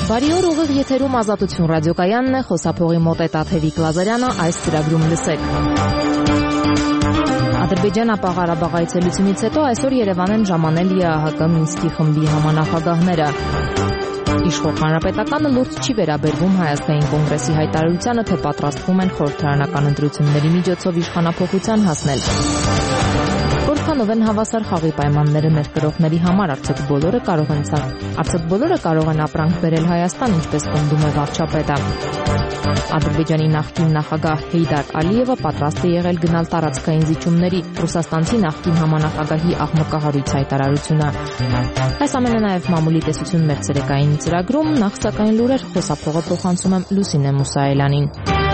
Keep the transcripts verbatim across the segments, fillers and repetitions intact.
Բարի օր, ուղիղ եթերում Ազատություն ռադիոկայանն է, խոսափողի մոտ է Տաթևիկ Լազարյանը, այս ծրագրում լսեք։ Ադրբեջան ապա-Ղարաբաղ այցելությունից հետո այսօր Երևան են ժամանել ԵԱՀԿ Մինսկի խմբի համանախագահները։ Իշխող հանրապետականը լուրջ չի վերաբերվում Հայաստանի կոնգրեսի հայտարարությանը, թե պատրաստվում են խորհրդարանական ընտրությունների միջոցով իշխանափոխության հասնել։ Որքանով են հավասար խաղի պայմանները ներկրողների համար, արդյոք բոլորը կարող են արդյոք բոլորը կարող են ապրանք բերել Հայաստան, ինչպես պնդում է վարչապետը։ Ադրբեջանի նախկին նախագահ Հեյդար Ալիևը պատրաստ է եղել գնալ տարածքային զիջումների, ռուսաստանցի նախկին համանախագահի աղմկահարույց հայտարարությունը։ Այս ամենը նաև մամուլի տեսություն մեր ցերեկային ծրագրում, նախ սակայն լուրեր, խոսափողը փոխանցում եմ Լուսինե Մուսայելյանին։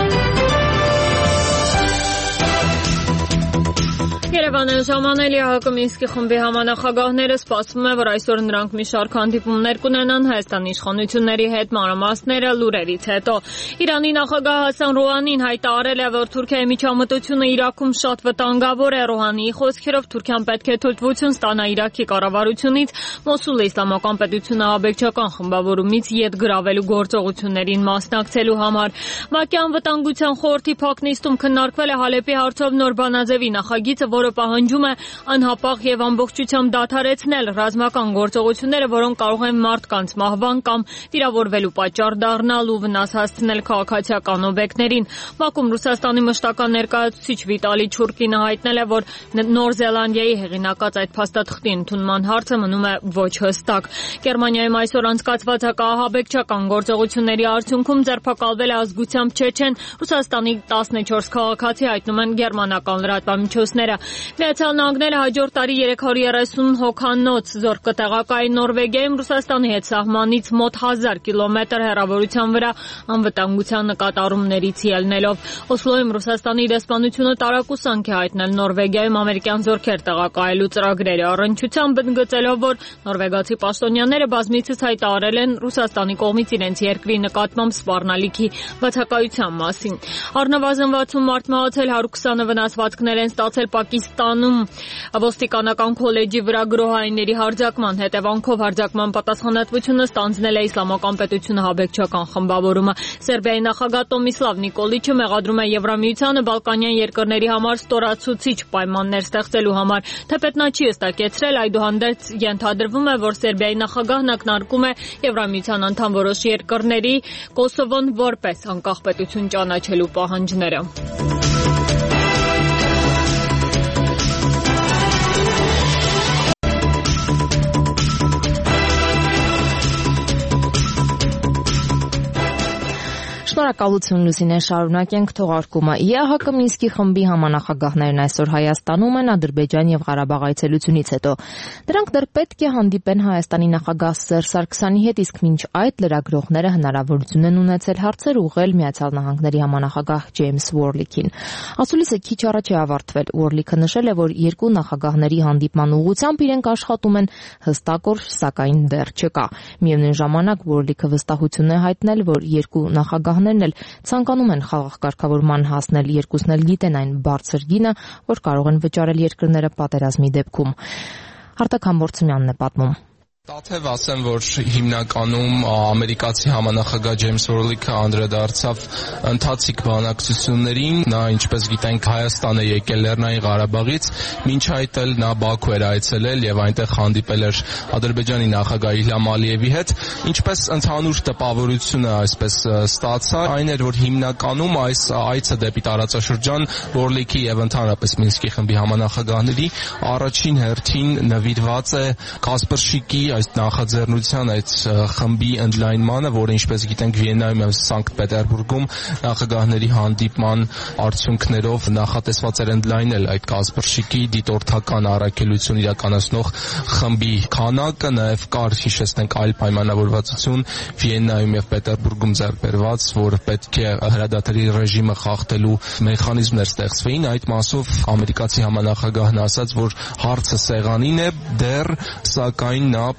Երևանը ժամանել ԵԱՀԿ Մինսկի խմբի համանախագահները, սպասվում է, որ այսօր նրանք մի շարք հանդիպումներ կունենան Հայաստանի իշխանությունների հետ, մանրամասները լուրերից հետո։ Իրանի նախագահ Հասան Ռոհանին հայտարարել է, որ Թուրքիայի միջամտությունը Իրաքում շատ վտանգավոր է։ Ռոհանիի խոսքերով Թուրքիան պետք է թույլտվություն ստանա Իրաքի կառավարությունից Մոսուլի իսլամական պետությունը ահաբեկչական խմբավորումից ետ գրավելու գործողություններին մասնակցելու համար։ ՄԱԿ-ի անվտանգության խորհրդի փակ նիստում քննարկվել է Հալեպի հարցով նոր բանաձևի նախագիծը, որը պահանջում է անհապաղ եւ ամբողջությամբ դադարեցնել ռազմական գործողությունները, որոնք կարող են մարդկանց մահվան կամ վիրավորվելու պատճառ դառնալ ու վնաս հասցնել քաղաքացիական օբյեկտներին։ ՄԱԿ-ում Ռուսաստանի մշտական ներկայացուցիչ Վիտալի Չուրկինը հայտնել է, որ Նոր Զելանդիայի հեղինակած այդ փաստաթղթի ընդունման հարցը մնում է ոչ հստակ։ Գերմանիայում այսօր անցկացված հակաահաբեկչական գործողությունների արդյունքում ձերբակալվել է ազգությամբ չեչեն Ռուսաստանի տասնչորս քաղաքացի, հայտնում են գերմանական լրատվամիջոցները։ Միացյալ Նահանգները հաջորդ տարի երեք հարյուր երեսուն հոգանոց զորք կտեղակայի Նորվեգիայում Ռուսաստանի հետ սահմանից մոտ հազար կիլոմետր հեռավորության վրա անվտանգության նկատառումներից ելնելով։ Օսլոյում Ռուսաստանի դեսպանությունը տարակուսանք է հայտնել Նորվեգիայում ամերիկյան զորքեր տեղակայելու ծրագրերի առնչությամբ, ընդգծելով, որ նորվեգացի պաշտոնյաները բազմիցս հայտարարել են Ռուսաստանի կողմից իրենց երկրի նկատմամբ սպառնալիքի բացակայության մասին։ Առնվազն վաթսուն մարդ մահացել, հարյուր քսանը վնասվածքներ են ստացել Պակիստանում ոստիկանական քոլեջի վրա գրոհայինների հարձակման հետևանքով հարձակման պատասխանատվությունը ստանձնել է Իսլամական պետությունը ահաբեկչական խմբավորումը։ Սերբիայի նախագահ Տոմիսլավ Նիկոլիչը մեղադրում է Եվրամիությանը Բալկանյան երկրների համար ստորացուցիչ պայմաններ ստեղծելու համար։ Թեպետ նա չի ըստակեցրել, այդուհանդերձ ենթադրվում է, որ Սերբիայի նախագահն ակնարկում է Եվրամիության անդամ որոշ երկրների Կոսովոն որպես անկախ պետություն ճանաչելու պահանջները։ Շնորհակալություն Լուսինե, շարունակենք թողարկումը։ ԵԱՀԿ Մինսկի խմբի համանախագահներն այսօր Հայաստանում են Ադրբեջան եւ Ղարաբաղ այցելությունից հետո։ Դրանք դեռ պետք է հանդիպեն Հայաստանի նախագահ Սերժ Սարգսյանի հետ, իսկ մինչ այդ լրագրողները հնարավորություն են ունեցել հարցեր ուղղել Միացյալ Նահանգների համանախագահ Ջեյմս Ուորլիքին։ Ասուլիսը քիչ առաջ է ավարտվել։ Ուորլիքը նշել է, որ երկու նախագահների հանդիպման ուղղությամբ իրենք աշխատում են, հստակ օր սակայն դեռ չկա։ Միևնույն ժամանակ Ուորլիքը վստահություն է հայտնել, որ երկու նախագահներն էլ ցանկանում են խաղաղ կարգավորման հասնել, երկուսն էլ գիտեն այն բարձր գինը, որ կարող են վճարել երկրները պատերազմի դեպքում։ Արտակ Համբարձումյանն է պատմում։ Տաթև ասեմ, որ հիմնականում ամերիկացի համանախագահ Ջեյմս Ուորլիքը անդրադարձավ ընթացիկ բանակցություններին, նա ինչպես գիտենք Հայաստան է եկել Լեռնային Ղարաբաղից, մինչ այդ էլ նա Բաքու էր այցելել եւ այնտեղ հանդիպել էր Ադրբեջանի նախագահ Իլհամ Ալիևի հետ, ինչպես ընդհանուր տպավորությունը այսպես ստացա, այն էր, որ հիմնականում այս այցը դեպի տարածաշրջան Ուորլիքի եւ ընդհանրապես Մինսկի խմբի համանախագահների առաջին հերթին նվիրված է Կասպրշիկի այս նախաձեռնության այդ խմբի ընդլայնմանը, որը ինչպես գիտենք Վիեննայում եւ Սանկտ Պետերբուրգում նախագահների հանդիպման արդյունքներով նախատեսված էր ընդլայնել այդ Կասպրշիկի դիտորդական առաքելություն իրականացնող խմբի քանակը, նաեւ կար հիշեցնենք այլ պայմանավորվածություն Վիեննայում եւ Պետերբուրգում ձեռք բերված, որ պետք է հրադադարի ռեժիմը խախտելու մեխանիզմներ ստեղծվեին, այդ մասով ամերիկացի համանախագահն ասաց, որ հարցը սեղանին է դեռ, սակայն նա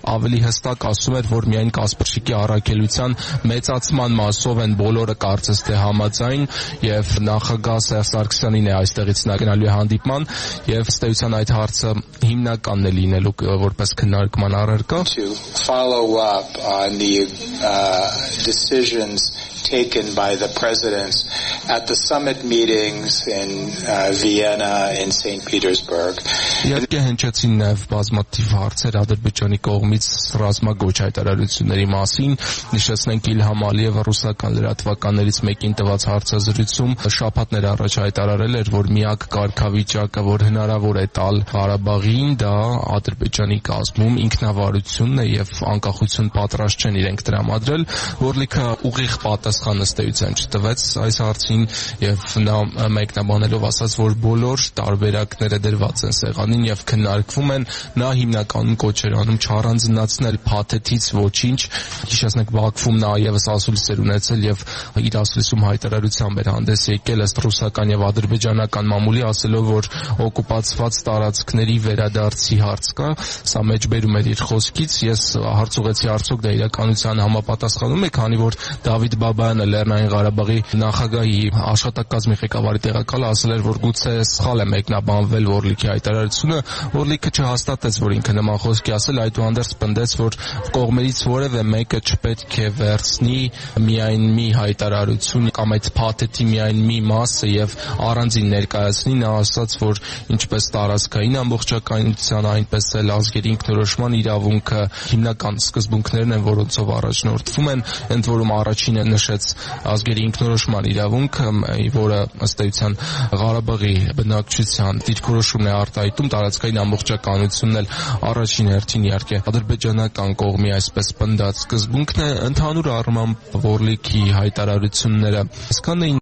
ավելի հստակ ասում էր, որ միայն Կասպրշիկի առաքելության մեծացման մասով են բոլորը կարծես թե համաձայն, եւ նախագահ Սերժ Սարգսյանին է այստեղից նա գնալու է հանդիպման, եւ ըստ էության այդ հարցը հիմնականն է լինելու որպես քննարկման առարկա. Follow up on the uh, decisions taken by the presidents at the summit meetings in uh, Vienna and Saint Petersburg. Իհարկե հնչեցին նաև բազմաթիվ հարցեր Ադրբեջանի կողմից ռազմագոչ հայտարարությունների մասին. Նշեցնենք Իլհամ Ալիևը ռուսական լրատվականներից մեկին տված հարցազրույցում շաբաթներ առաջ հայտարարել էր, որ միակ կարգավիճակը, որ հնարավոր է տալ Ղարաբաղին, դա Ադրբեջանի կազմում ինքնավարությունն է եւ անկախություն պատրաստ չեն իրենք տրամադրել, որ լիքը ուղիղ պատասխան ըստ էության չտվեց այս հարցին եւ նա մեկնաբանելով ասաց, որ բոլոր տարբերակները դրված են սեղանին եւ քննարկվում են. նա հիմնականում կոչ էր անում չառանձնացնել փաթեթից ոչինչ. հիշեցնենք Բաքվում նա եւս ասուլիսեր ունեցել եւ իր ասուլիսում հայտարարությամբ էր հանդես եկել ըստ ռուսական եւ ադրբեջանական մամուլի, ասելով, որ օկուպացված տարածքների վերադարձի հարց կա. սա մեջբերում էր իր խոսքից. ես հարց ուղեցի, արդյոք դա իրականության համապատասխանում է, քանի որ Դավիթ Բաբայանը Լեռնային Ղարաբաղի նախագահի աշխատակազմի ղեկավարի տեղակալը ասել էր, որ գուցե սխալ է մեկնաբանվել Օրլիկի հայտարարությունը. Օրլիկը չհաստատեց, որ ինքը նման խոսքի ասել, այդուհանդերձ պնդեց, որ կողմերից որևէ մեկը չպետք է վերցնի միայն մի հայտարարություն կամ այդ փաթեթի միայն մի մասը եւ առանձին ներկայացնի. նա ասաց, որ ինչպես տարածքային ամբողջականության, այնպես էլ ազգերի ինքնորոշման իրավունքը հիմնական սկզբունքներն են, որոնցով առաջնորդվում են, ընդ որում առաջինը նշեց ազգերի ինքնորոշման իրավունքը, որը ըստ էության Ղարաբաղի բնակչության դիրքորոշումն է արտահայտում, տարածքային ամբողջականությունն էլ առաջին հերթին իհարկե ադրբեջանական կողմի այսպես պնդած սկզբունքն է. ընդհանուր առմամբ Օրլիկի հայտարարությունները այսքան էին.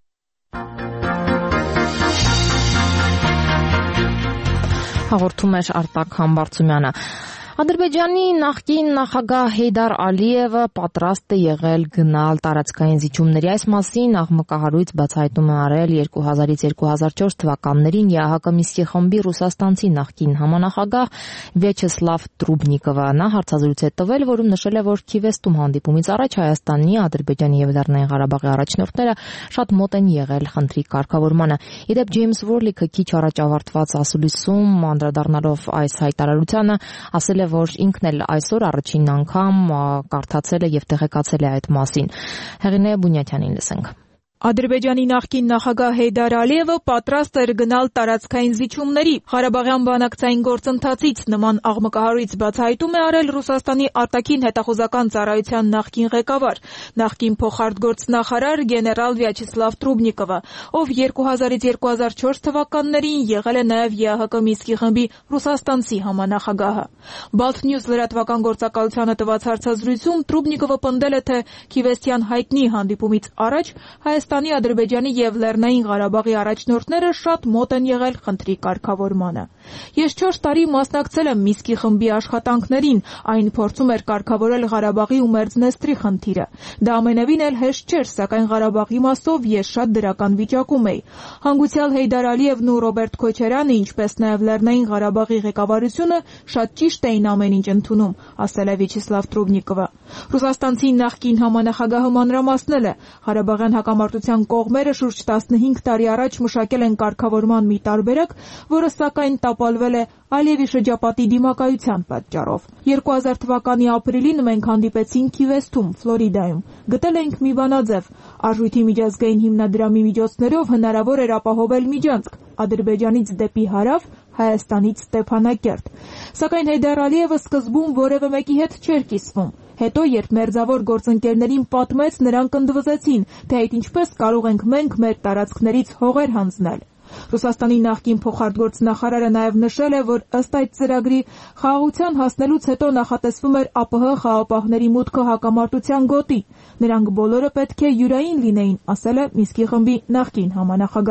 Հաղորդում էր Արտակ Համբարձումյանը. Ադրբեջանի նախկին նախագահ Հեյդար Ալիևը պատրաստ է եղել գնալ տարածքային զիջումների. Այս մասին աղմկահարույց բացահայտում է արել երկու հազարից երկու հազար չորս թվականներին ԵԱՀԿ Մինսկի խմբի ռուսաստանցի նախկին համանախագահ Վյաչեսլավ Տրուբնիկովը. նա հարցազրույց է տվել, որում նշել է, որ Քիվեստում հանդիպումից առաջ Հայաստանի, Ադրբեջանի եւ Լեռնային Ղարաբաղի առաջնորդները շատ մոտ են եղել խնդրի կարգավորմանը. Իդեպ Ջեյմս Որլիկը քիչ առաջ ավարտված ասուլիսում անդրադառնալով այս հայտարարությանը ասել է, որ ինքն էլ այսօր առաջին անգամ կարդացել է եւ տեղեկացել է այդ մասին. Հեղինե Բունյաթյանին լսենք. Ադրբեջանի նախկին նախագահ Հեյդար Ալիևը պատրաստ էր գնալ տարածքային զիջումների. Ղարաբաղյան բանակցային գործընթացից նման աղմկահարույց բացահայտում է արել Ռուսաստանի արտաքին հետախուզական ծառայության նախկին ղեկավար, նախկին փոխարտգործնախարար գեներալ Վյաչեսլավ Տրուբնիկովը, ով երկու հազարից երկու հազար չորս թվականներին եղել է նաև ԵԱՀԿ Մինսկի խմբի ռուսաստանցի համանախագահը. Baltnews լրատվական գործակալությանը տված հարցազրույցում Տրուբնիկովը պնդել է, թե Քիվեստյան հայտնի հանդիպումից առաջ Հայաստանի Հայաստանի, Ադրբեջանի եւ Լեռնային Ղարաբաղի առաջնորդները շատ մոտ են եղել խնդրի կարգավորմանը. Ես չորս տարի մասնակցել եմ Մինսկի խմբի աշխատանքներին, այն փորձում էր կարգավորել Ղարաբաղի ու Մերձնեստրի խնդիրը. Դա ամենևին էլ հեշտ չէր, սակայն Ղարաբաղի մասով ես շատ դրական վիճակում էի. Հանգուցյալ Հեյդար Ալիևն ու Ռոբերտ Քոչարյանը, ինչպես նաեւ Լեռնային Ղարաբաղի ղեկավարությունը շատ ճիշտ էին ամեն ինչ ընդունում, ասել է Վյաչեսլավ Տրուբնիկովը. Ռուսաստանցի նախկին համանախագահը մանրամասնել է. Ղարաբաղյան հակամարտության կողմերը շուրջ տասնհինգ տարի առաջ մշակել են կարգավորման մի տարբերակ, որը սակայն տապալվել է Ալիևի շրջապատի դիմակայության պատճառով. երկու հազար թվականի ապրիլին մենք հանդիպեցինք Քիվեստում, Ֆլորիդայում. գտել էինք մի բանաձև. Արժույթի միջազգային հիմնադրամի միջոցներով հնարավոր էր ապահովել միջանցք Ադրբեջանից դեպի հարավ, Հայաստանից Ստեփանակերտ. Սակայն Հեյդար Ալիևը սկզբում որևէ մեկի հետ չէր կիսվում. Հետո, երբ մերձավոր գործընկերներին պատմեց, նրանք ընդվզեցին, թե այդ ինչպես կարող ենք մենք մեր տարածքներից հողեր հանձնել. Ռուսաստանի նախկին փոխարտգործնախարարը նաև նշել է, որ ըստ այդ ծրագրի խաղաղության հասնելուց հետո նախատեսվում էր ԱՊՀ խաղապահների մուտքը հակամարտության գոտի. նրանք բոլորը պետք է յուրային լինեին, ասել է Մինսկի խմբի նախկին համանախագահը.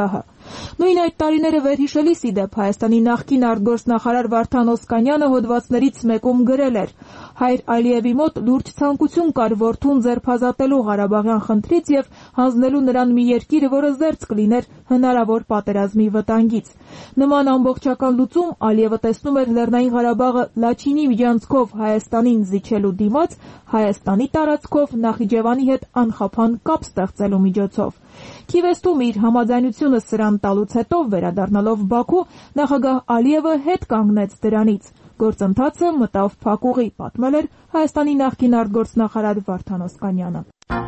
Նույն այդ տարիները վերհիշելիս ի դեպ Հայաստանի նախկին արտգործնախարար Վարդան Օսկանյանը հոդվածներից մեկում գրել էր. Հայր Ալիևի մոտ լուրջ ցանկություն կար որդուն ձերբազատելու Ղարաբաղյան խնդրից եւ հանձնելու նրան մի երկիր, որը զերծ կլիներ հնարավոր պատերազմի վտանգից։ Նման ամբողջական լուծում Ալիևը տեսնում էր Լեռնային Ղարաբաղը Լաչինի միջանցքով Հայաստանին զիջելու դիմաց, Հայաստանի տարածքով Նախիջևանի հետ անխափան կապ ստեղծելու միջոցով։ Քիվեստում իր համաձայնությունը սրան տալուց հետո վերադառնալով Բաքու, նախագահ Ալիևը հետ կանգնեց դրանից։ Գործընթացը մտավ փակուղի, պատմել էր Հայաստանի նախկին արտգործնախարար Վարդան Օսկանյանը։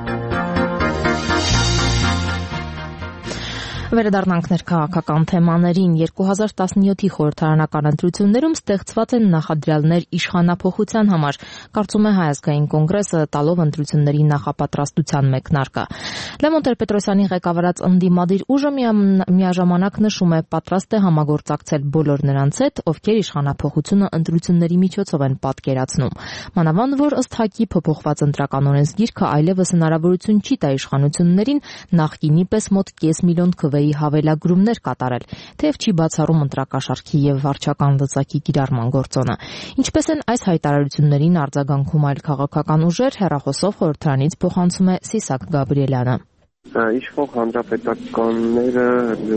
Վերադառնանք ներքաղաքական թեմաներին։ երկու հազար տասնյոթի խորհրդարանական ընտրություններում ստեղծված են նախադրյալներ իշխանափոխության համար, կարծում է Հայ ազգային կոնգրեսը, տալով ընտրությունների նախապատրաստության մեկնարկը։ Լևոն Տեր-Պետրոսյանի ղեկավարած ընդդիմադիր ուժը միաժամանակ նշում է, պատրաստ է համագործակցել բոլոր նրանց հետ, ովքեր իշխանափոխությունը ընտրությունների միջոցով են պատկերացնում։ Մանավանդ որ ըստ ՀԱԿ-ի փոփոխված ընտրական օրենսգիրքը այլևս հնարավորություն չի տա իշխանություններին նախկինի պես մոտ կես միլիոն քվեի հավելագրումներ կատարել, թեև չի բացառում ընտրակաշառքի եւ վարչական լծակի կիրառման գործոնը։ Ինչպես են այս հայտարարություններին արձագանքում այլ քաղաքական ուժեր, հեռախոսով խորհրդարանից փոխանցում է Սիսակ Գաբրիելյանը։ Իշխող հանրապետականները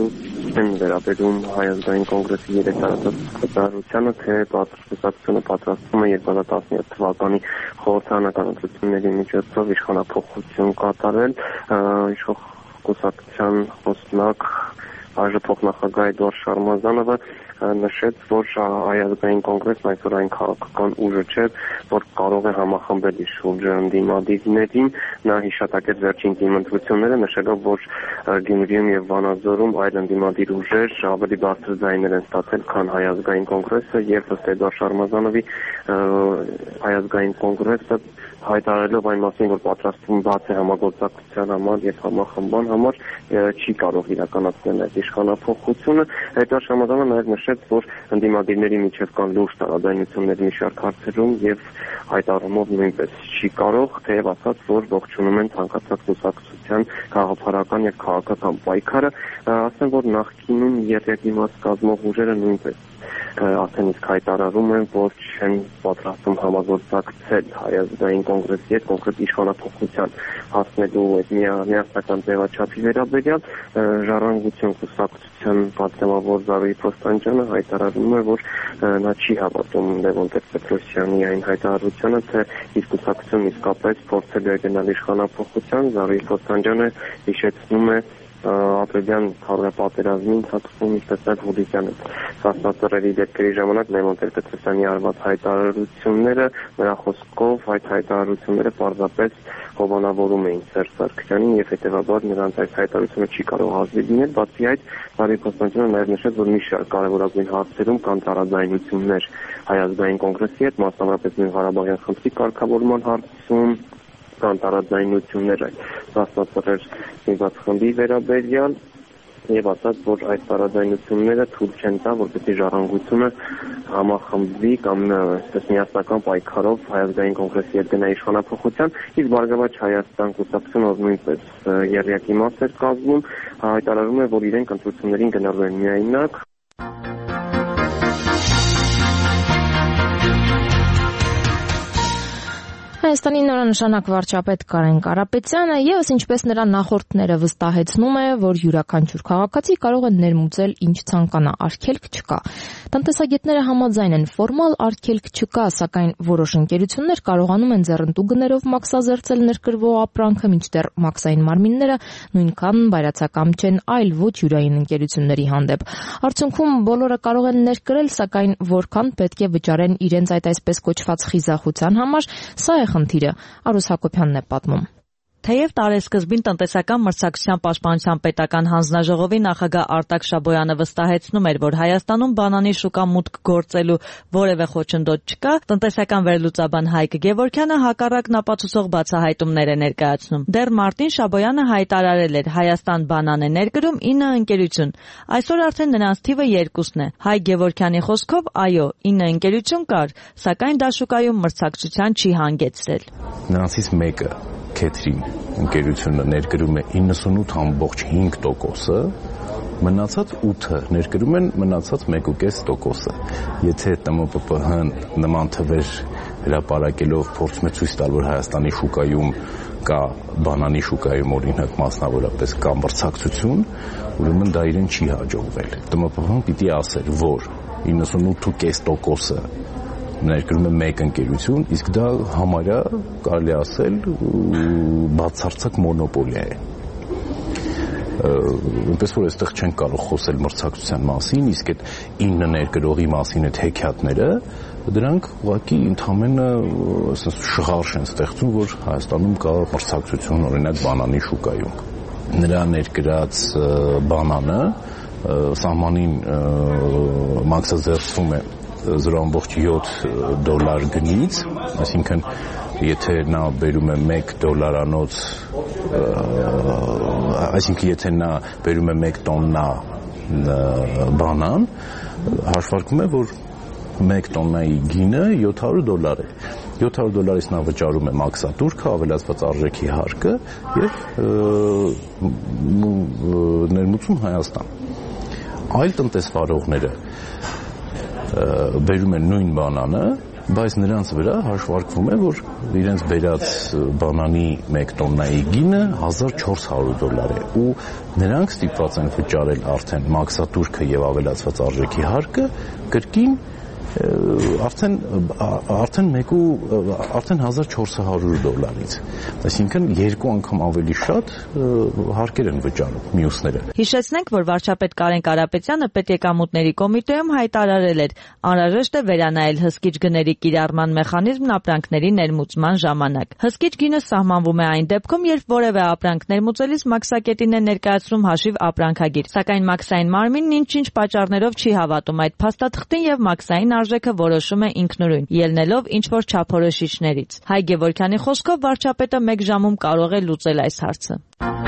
են վերաբերում Հայ ազգային կոնգրեսի երեք տարածած հայտարարությանը, թե պատրաստությունը պատրաստվում է երկու հազար տասնյոթ թվականի խորհրդարանական ընտրությունների միջոցով իշխանափոխություն կատարել։ Իշխող կուսակցության խոսնակ այժմ փոխնախագահ Էդուարդ Շարմազանովը նշեց, որ Հայ ազգային կոնգրեսն այսօր այն քաղաքական ուժը չէ, որ կարող է համախմբել իր շուրջը ընդդիմադիրներին։ Նա հիշատակեց վերջին դիմընտրությունները, նշելով, որ Գյումրիում եւ Վանաձորում այլ ընդդիմադիր ուժեր ավելի բարձր ձայներ են ստացել, քան Հայ ազգային կոնգրեսը, եւ ըստ Էդուարդ Շարմազանովի Հայ ազգային կոնգրեսը հայտարարելով այն մասին, որ պատրաստվում բաց է համագործակցության համար եւ համախմբման համար, չի կարող իրականացնել այդ իշխանափոխությունը։ Էդուարդ Շարմազանովը նաեւ նշեց, որ ընդդիմադիրների միջև կան լուրջ տարաձայնություններ մի շարք հարցերում եւ հայտարարումով նույնպես չի կարող, թեև ասաց, որ ողջունում են ցանկացած կուսակցության գաղափարական եւ քաղաքական պայքարը։ Ասեմ, որ նախկինում երեք իմաց կազմող ուժերը նույնպես արդեն իսկ հայտարարում են, որ չեն պատրաստում համագործակցել Հայ ազգային կոնգրեսի հետ կոնկրետ իշխանափոխության հասնելու այդ միասնական ձևաչափի վերաբերյալ։ Ժառանգություն կուսակցության պատգամավոր Զարուհի Փոստանջյանը հայտարարում է, որ նա չի հավատում Լևոն Տեր-Պետրոսյանի այն հայտարարությանը, թե իր կուսակցությունն իսկապես փորձել է գնալ իշխանափոխության։ Զարուհի Փոստանջյանը հիշեցնում է ապրիլյան քարոզապատերազմի ընթացքում ինչպես նաև հուլիսյան սաստացրելի դեպքերի ժամանակ Լևոն Տեր-Պետրոսյանի արված հայտարարությունները, նրա խոսքով այդ հայտարարությունները պարզապես հովանավորում էին Սերժ Սարգսյանին եւ հետեւաբար նրանց այս հայտարարությունը չի կարող ազդի լինել։ Բացի այդ, Զարուհի Փոստանջյանը նաև նշեց, որ մի շարք կարևորագույն հարցերում կան տարաձայնություններ Հայ ազգային կոնգրեսի հետ, մասնավորապես նույն Ղարաբաղյան խնդրի կարգավորման հարցում կան տարաձայնություններ այդ սաստացրել նույնիսկ խմբի վերաբերյալ եւ ասաց, որ այս տարաձայնությունները թույլ չեն տա, որպեսզի ժառանգությունը համախմբվի կամ այսպես միասնական պայքարով Հայ ազգային կոնգրեսի հետ գնա իշխանափոխության, իսկ Բարգավաճ Հայաստան կուսակցությունը նույնպես եռյակի մաս էր կազմում, հայտարարում է, որ իրենք ընտրություններին գնալու են միայնակ։ Հայաստանի նորանշանակ վարչապետ Կարեն Կարապետյանը ևս ինչպես նրա նախորդները վստահեցնում է, որ յուրաքանչյուր քաղաքացի կարող է ներմուծել ինչ ցանկանա, արգելք չկա։ Տնտեսագետները համաձայն են, ֆորմալ արգելք չկա, սակայն որոշ ընկերություններ կարողանում են ձեռնտու գներով մաքսազերծել ներկրվող ապրանքը, մինչդեռ մաքսային մարմինները նույնքան բայրացակամ չեն այլ ոչ յուրային ընկերությունների հանդեպ։ Արդյունքում բոլորը կարող են ներկրել, սակայն որքան պետք է վճարեն իրենց այդ այսպես կոչված խիզախության համար, սա է խնդիրը, Արուս Հակոբյանն է պատմում։ Թեև տարեսկզբին տնտեսական մրցակցության պաշտպանության պետական հանձնաժողովի նախագահ Արտակ Շաբոյանը վստահեցնում էր, որ Հայաստանում բանանի շուկա մուտք գործելու որևէ խոչընդոտ չկա, տնտեսական վերլուծաբան Հայկ Գևորգյանը հակառակն ապացուցող բացահայտումներ է ներկայացնում։ Դեռ մարտին Շաբոյանը հայտարարել էր Հայաստան բանան է ներկրում ինը ընկերություն։ Այսօր արդեն նրանց թիվը երկուսն է։ Հայկ Գևորգյանի խոսքով, այո, ինը ընկերություն կար, սակայն դա շուկայում մրցակցության չի հանգեցրել։ Նրանցից մեկը Քեթրին ընկերությունը ներկրում է իննսունութ կόμμα հինգ տոկոսը, մնացած ութը ներկրում են մնացած մեկ կես տոկոսը։ Եթե Տ M P P H-ն նման թվեր հրապարակելով փորձում է ցույց տալ, որ Հայաստանի շուկայում կա բանանի շուկայում օրինակ մասնավորապես կա մրցակցություն, ուրեմն դա իրեն չի հաջողվել։ Տ M P P H-ն պիտի ասեր, որ իննսունութ կես տոկոսը ներկրում է մեկ ընկերություն, իսկ դա համարյա կարելի ասել բացարձակ մոնոպոլիա է։ Այնպես որ այստեղ չեն կարող խոսել մրցակցության մասին, իսկ այդ ինը ներկրողի մասին այդ հեքիաթները, դրանք ուղղակի ընդհանրապես ասես շղարշ են ստեղծում, որ Հայաստանում կա մրցակցություն օրինակ բանանի շուկայում։ Նրա ներկրած բանանը սահմանին մաքսազերծվում է զրո ամբողջ յոթ դոլար գնից, այսինքն եթե նա բերում է մեկ դոլարանոց, այսինքն եթե նա բերում է մեկ տոննա բանան, հաշվարկվում է, որ մեկ տոննայի գինը յոթ հարյուր դոլար է։ յոթ հարյուր դոլարից նա վճարում է մաքսատուրքը, ավելացված արժեքի հարկը եւ ներմուծում Հայաստան։ Այլ տնտեսվարողները բերում են նույն բանանը, բայց նրանց վրա հաշվարկվում է, որ իրենց բերած բանանի մեկ տոննայի գինը հազար չորս հարյուր դոլար է ու նրանք ստիպված են վճարել արդեն մաքսատուրքը եւ ավելացված արժեքի հարկը կրկին արդեն արդեն մեկու արդեն հազար չորս հարյուր դոլարից, այսինքն երկու անգամ ավելի շատ հարկեր են վճարում մյուսները։ Հիշեցնենք, որ վարչապետ Կարեն Կարապետյանը պետեկամուտների կոմիտեում հայտարարել էր, անհրաժեշտ է վերանայել հսկիչ գների կիրառման մեխանիզմն ապրանքների ներմուծման ժամանակ։ Հսկիչ գինը սահմանվում է այն դեպքում, երբ որևէ ապրանք ներմուծելիս մաքսակետին է ներկայացնում հաշիվ ապրանքագիր, սակայն մաքսային մարմինն ինչ-ինչ պատճառներով չի հավատում այդ փաստաթղթին եւ մաքսային արժեքը որոշում է ինքնուրույն, ելնելով ինչ-որ չափորոշիչներից։ Հայ Գևորգյանի խոսքով վարչապետը մեկ ժամում կարող է լուծել այս հարցը։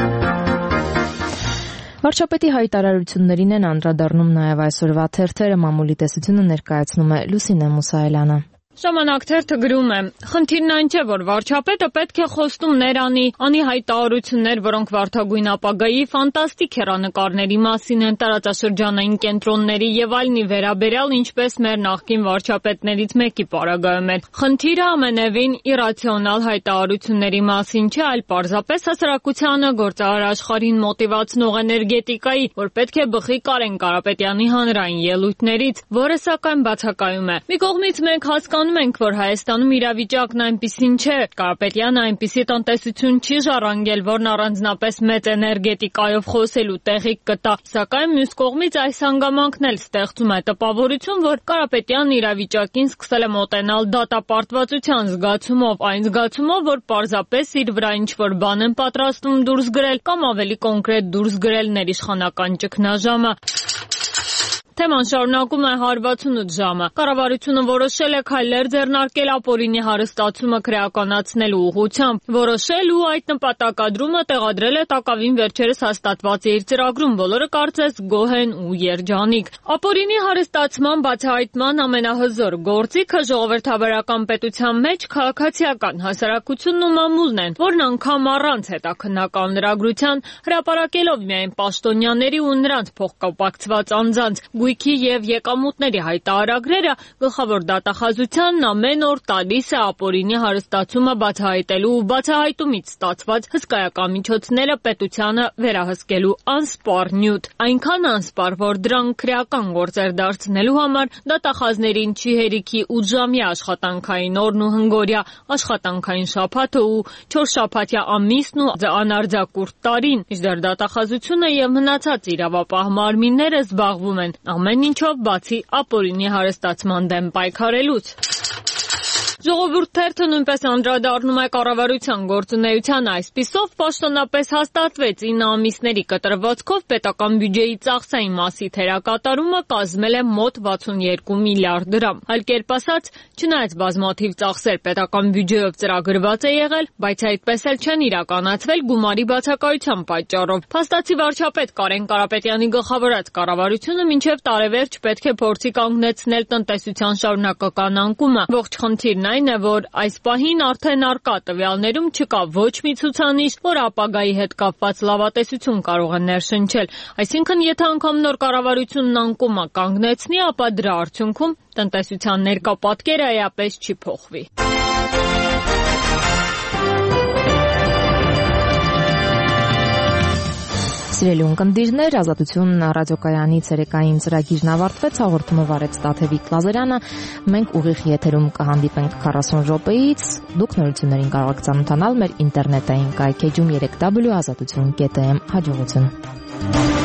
Վարչապետի հայտարարություններին են անդրադառնում նաև այսօրվա թերթերը, մամուլի տեսությունը ներկայացնում է Լուսինե Մուսայելյանը։ Ժամանակ թերթը գրում է. խնդիրն այն չէ, որ վարչապետը պետք է խոստում ներանի, անի հայտարարություններ, որոնք վարդագույն ապագայի ֆանտաստիկ հեռանկարների մասին են, տարածաշրջանային կենտրոնների եւ այլնի վերաբերյալ, ինչպես մեր նախկին վարչապետներից մեկի պարագայում էր։ Խնդիրը ամենևին իրացիոնալ հայտարարությունների մասին չէ, այլ պարզապես հասարակությանը գործարար աշխարհին մոտիվացնող էներգետիկայի, որ պետք է բխի Կարեն Կարապետյանի հանրային ելույթներից, որը սակայն բացակայում է։ Մի կողմից մենք հասկանում ենք, որ Հայաստանում իրավիճակն այնպիսին չէ, Կարապետյանը այնպիսի տնտեսություն չի ժառանգել, որն առանձնապես մեծ էներգետիկայով խոսելու տեղիք կտա, սակայն մյուս կողմից այս հանգամանքն էլ ստեղծում է տպավորություն, որ Կարապետյանն իրավիճակին սկսել է մոտենալ դատապարտվածության զգացումով, այն զգացումով, որ պարզապես իր վրա ինչ-որ բան են պատրաստվում դուրս գրել կամ ավելի կոնկրետ դուրս գրել ներիշխանական ճգնաժամը։ Թեման շարունակում է հարվածունութ ժամը։ Կառավարությունը որոշել է քայլեր ձեռնարկել ապօրինի հարստացումը քրեականացնելու ուղղությամբ։ Որոշել ու այդ նպատակադրումը տեղադրել է տակավին վերջերս հաստատված իր ծրագրում, բոլորը կարծես գոհ են ու երջանիկ։ Ապօրինի հարստացման բացահայտման ամենահզոր գործիքը ժողովրդավարական պետության մեջ քաղաքացիական հասարակությունն ու մամուլն են, որն անգամ առանց հետաքննական լրագրության հրապարակելով միայն պաշտոնյաների ու նրանց փոխկապակցված անձանց գույքի եւ եկամուտների հայտարարագրերը գլխավոր դատախազությանն ամեն օր տալիս է ապօրինի հարստացումը բացահայտելու ու բացահայտումից ստացված հսկայական միջոցները պետությանը վերահսկելու անսպառ նյութ, այնքան անսպառ, որ դրանք քրեական գործեր դարձնելու համար դատախազներին չի հերիքի ութժամյա աշխատանքային օրն ու հնգօրյա աշխատանքային շաբաթը ու չորշաբաթյա ամիսն ու անարձակուրդ տարին, մինչդեռ դատախազությունը եւ մնացած իրավապահ մարմինները զբաղվում են ամեն ինչով բացի ապօրինի հարստացման դեմ պայքարելուց։ Ժողովուրդ թերթը նույնպես անդրադառնում է կառավարության գործունեությանը, այսպիսով պաշտոնապես հաստատվեց ինը ամիսների կտրվածքով պետական բյուջեի ծախսային մասի թերակատարումը կազմել է մոտ վաթսունեքու միլիարդ դրամ։ Այլ կերպ ասած, չնայած բազմաթիվ ծախսեր պետական բյուջեով ծրագրված է եղել, բայց այդպես էլ չեն իրականացվել գումարի բացակայության պատճառով։ Փաստացի վարչապետ Կարեն Կարապետյանի գլխավորած կառավարությունը մինչև տարեվերջ պետք է փորձի կանգնեցնել տնտեսության շարունակական անկումը։ Ողջ խնդիրն այն այն է, որ այս պահին արդեն առկա տվյալներում չկա ոչ մի ցուցանիշ, որ ապագայի հետ կապված լավատեսություն կարող է ներշնչել։ Այսինքն, եթե անգամ նոր կառավարությունն անկումը կանգնեցնի, ապա դրա արդյունքում տնտեսության ներկա պատկերը էապես չի փոխվի։ Սիրելի ունկնդիրներ, Ազատություն ռադիոկայանի ցերեկային ծրագիրն ավարտվեց, հաղորդումը վարեց Տաթևիկ Լազարյանը, մենք ուղիղ եթերում կհանդիպենք քառասուն րոպեից, դուք նորություններին կարող եք ծանոթանալ մեր ինտերնետային կայքեջում երեք w ազատություն կետ am, հաջողություն։